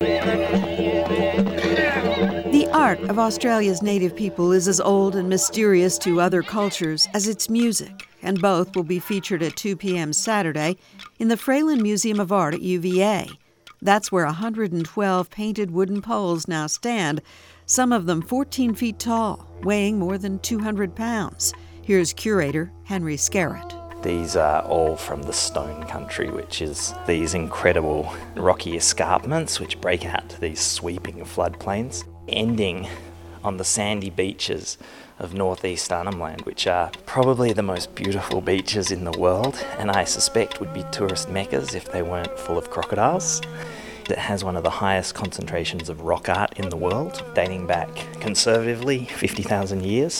The art of Australia's native people is as old and mysterious to other cultures as its music, and both will be featured at 2 p.m. Saturday in the Fralin Museum of Art at UVA. That's where 112 painted wooden poles now stand, some of them 14 feet tall, weighing more than 200 pounds. Here's curator Henry Skerritt. These are all from the Stone Country, which is these incredible rocky escarpments which break out to these sweeping floodplains, ending on the sandy beaches of northeast Arnhem Land, which are probably the most beautiful beaches in the world, and I suspect would be tourist meccas if they weren't full of crocodiles. It has one of the highest concentrations of rock art in the world, dating back conservatively 50,000 years.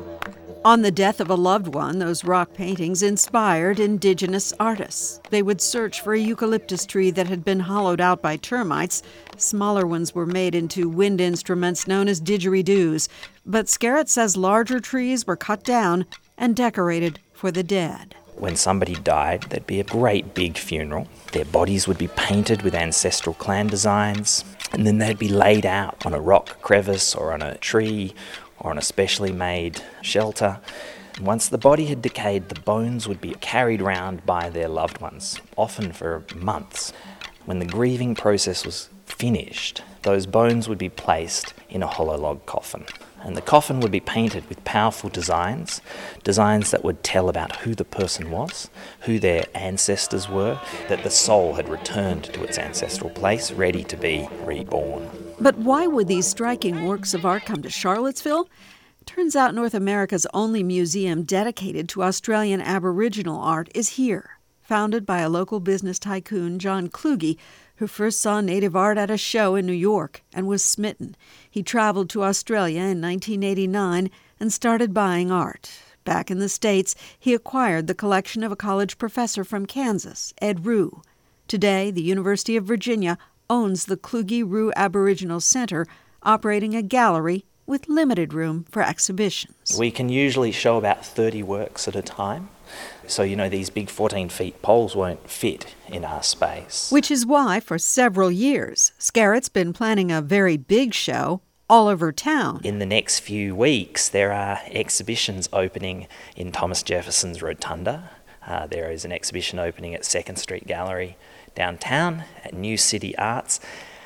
On the death of a loved one, those rock paintings inspired Indigenous artists. They would search for a eucalyptus tree that had been hollowed out by termites. Smaller ones were made into wind instruments known as didgeridoos. But Skerritt says larger trees were cut down and decorated for the dead. When somebody died, there'd be a great big funeral. Their bodies would be painted with ancestral clan designs, and then they'd be laid out on a rock crevice or on a tree or on a specially made shelter. And once the body had decayed, the bones would be carried round by their loved ones, often for months. When the grieving process was finished, those bones would be placed in a hollow log coffin. And the coffin would be painted with powerful designs that would tell about who the person was, who their ancestors were, that the soul had returned to its ancestral place, ready to be reborn. But why would these striking works of art come to Charlottesville? Turns out North America's only museum dedicated to Australian Aboriginal art is here, founded by a local business tycoon, John Kluge, who first saw native art at a show in New York and was smitten. He traveled to Australia in 1989 and started buying art. Back in the States, he acquired the collection of a college professor from Kansas, Ed Rue. Today, the University of Virginia owns the Kluge-Rue Aboriginal Center, operating a gallery with limited room for exhibitions. We can usually show about 30 works at a time. So, these big 14-feet poles won't fit in our space. Which is why, for several years, Skerritt's been planning a very big show all over town. In the next few weeks, there are exhibitions opening in Thomas Jefferson's Rotunda. There is an exhibition opening at 2nd Street Gallery downtown, at New City Arts,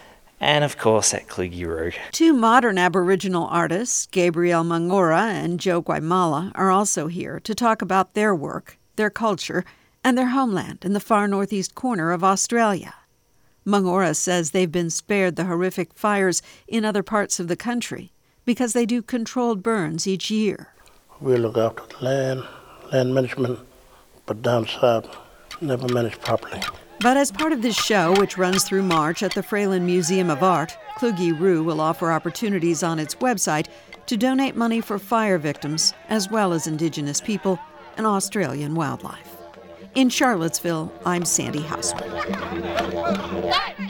and of course at Kluge-Rue. Two modern Aboriginal artists, Gabrielle Mangora and Joe Guaimala, are also here to talk about their work, their culture, and their homeland in the far northeast corner of Australia. Mangora says they've been spared the horrific fires in other parts of the country because they do controlled burns each year. We look after the land management, but down south, never managed properly. But as part of this show, which runs through March at the Fralin Museum of Art, Kluge-Rue will offer opportunities on its website to donate money for fire victims, as well as Indigenous people and Australian wildlife. In Charlottesville, I'm Sandy Hausman.